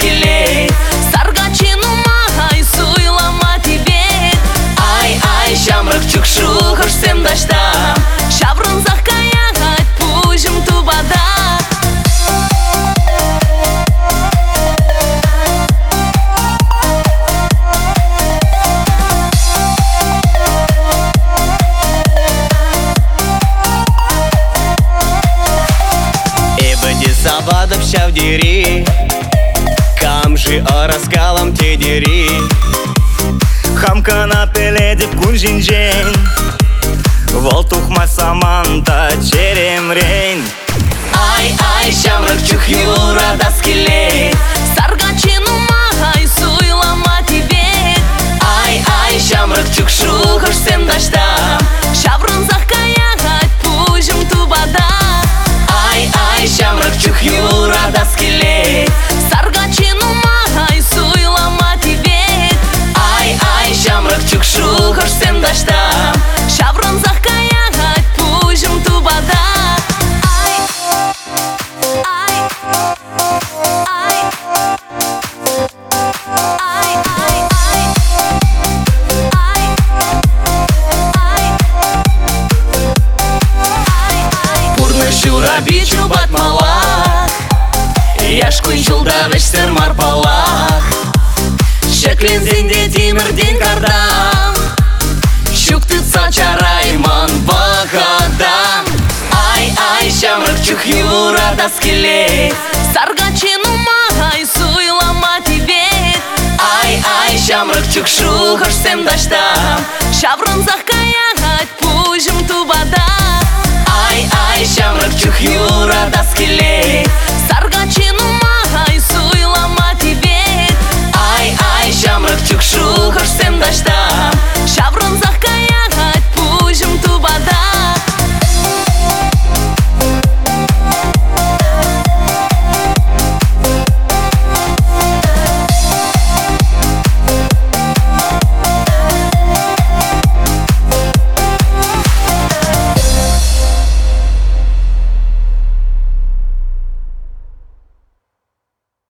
скелет. Саргачину махай, суйлама тебе. Ай, шамрак чукшу, хошсем даштам. Шаврунзах каягать, пужим тубада. Сабадов шавдири, камжи араскалам тедири. Хамкана пеледip кунжинжен, волтухма саманта черемрен. Ай, шамрак чухюра да скелет. Саргачину махай, суйлама тебе. Ай, шамрак чукшу, хошсем даштам. Шаврунзах каягать, пужим тубада. Ай, шамрак чухюра да скелет. Саргачину махай, суйлама тебе. Ай, шамрак чукшу, хошсем даштам. Шаврунзах каягать, пужим тубада. Шурабичу батмалах, яшкуй жылдавыш сер марпалах. Шеклен зинде тимирден кардам, шуктыца чарайман бахадан. Ай, шамрак чухюра да скелет. Саргачину махай, суйлама тебе. Ай, шамрак чукшу, хошсем даштам. Шаврунзах каягать, пужим тубада. Ай, шамрак